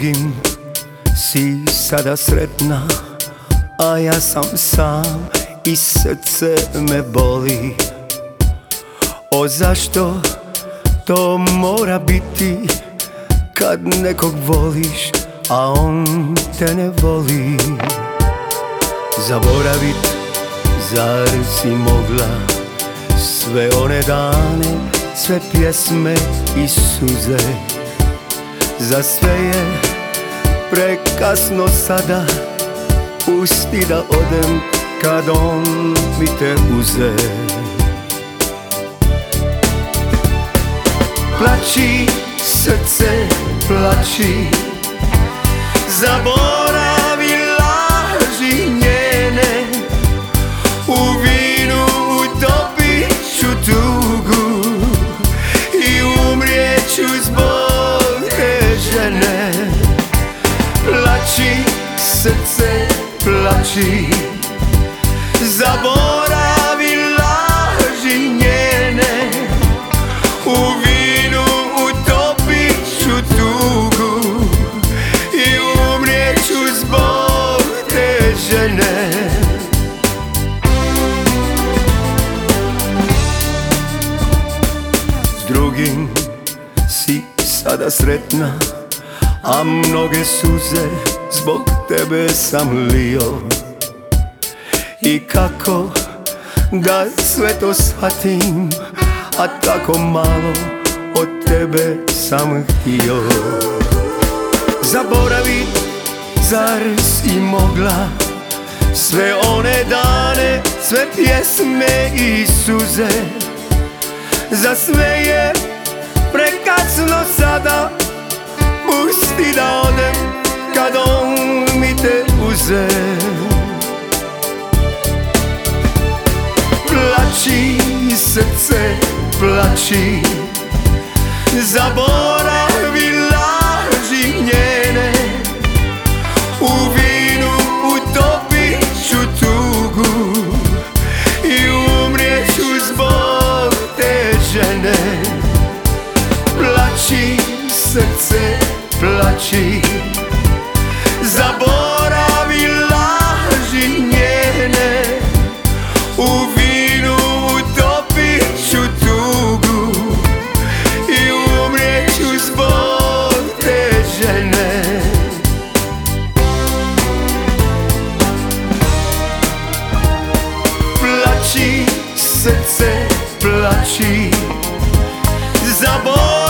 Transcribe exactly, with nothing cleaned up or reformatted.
drugim si sada sretna, a ja sam sam i srce me boli. O zašto to mora biti kad nekog voliš, a on te ne voli? Zaboravit, zar si mogla sve one dane, sve pjesme i suze? Za sve je prekasno sada, pusti da odem kad on mi te uze. Plači, srce, plači, zaboravi laži njene, u vinu utopit ću tugu i umrijeću zbog te žene. Plači, srce, plači, zaboravi laži njene, u vinu utopit ću tugu i umrijeću zbog te žene. S drugim si sada sretna, a mnoge suze zbog tebe sam lio. I kako da sve to shvatim, a tako malo od tebe sam htio. Zaboravi, zar si mogla sve one dane, sve pjesme i suze? Za sve je prekasno sada, pusti da odem kad on mi te uze. Plači, srce, plači, zaboravi laži njene, u vinu utopit ću tugu i umrijeću zbog te žene. Plači, srce, plači, zaboravi laži njene, u vinu utopit ću tugu i umrijeću zbog te žene. Plači, srce, plači, zaboravi